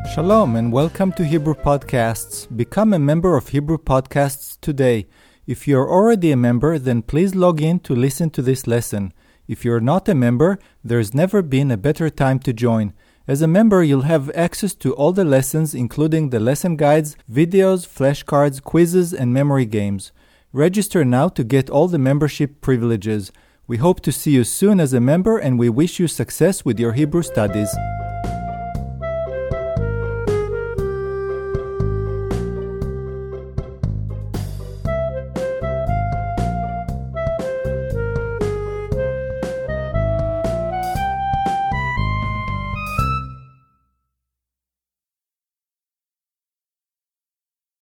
Shalom and welcome to Hebrew Podcasts. Become a member of Hebrew Podcasts today. If you're already a member, then please log in to listen to this lesson. If you're not a member, there's never been a better time to join. As a member, you'll have access to all the lessons, including the lesson guides, videos, flashcards, quizzes, and memory games. Register now to get all the membership privileges. We hope to see you soon as a member, and we wish you success with your Hebrew studies.